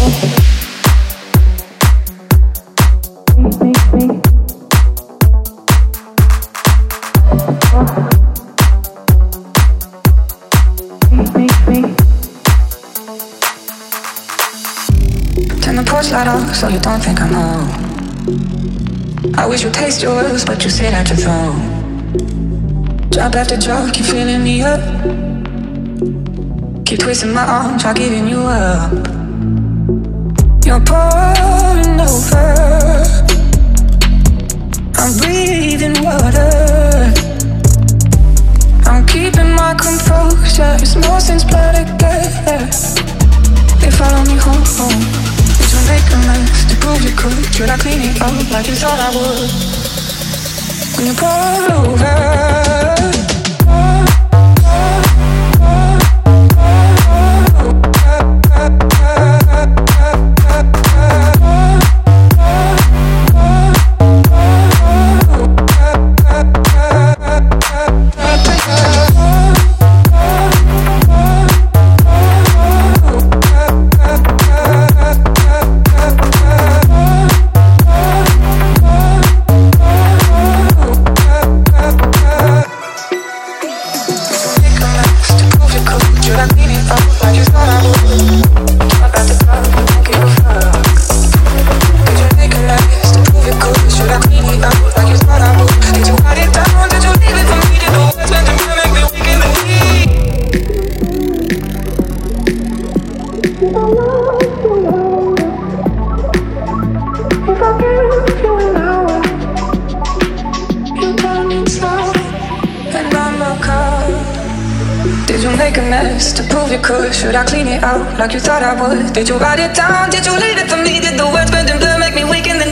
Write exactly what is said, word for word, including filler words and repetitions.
Turn the porch light off so you don't think I'm home. I wish you'd taste yours, but you sit at your throne. Drop after drop, keep filling me up. Keep twisting my arm, try giving you up. You're pouring over. I'm breathing water. I'm keeping my composure. It's more since blood again. They follow me home. Did you make a mess to prove you could? Should I clean it up like you thought I would? When you pour over. Did you make a mess to prove you could? Should I clean it out like you thought I would? Did you write it down? Did you leave it for me? Did the words burned in blood make me weak in the